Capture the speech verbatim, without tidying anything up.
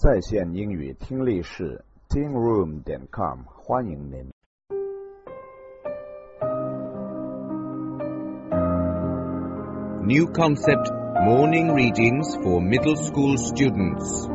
在线英语听力室 teen room 点 com 欢迎您。 New concept morning readings for middle school students.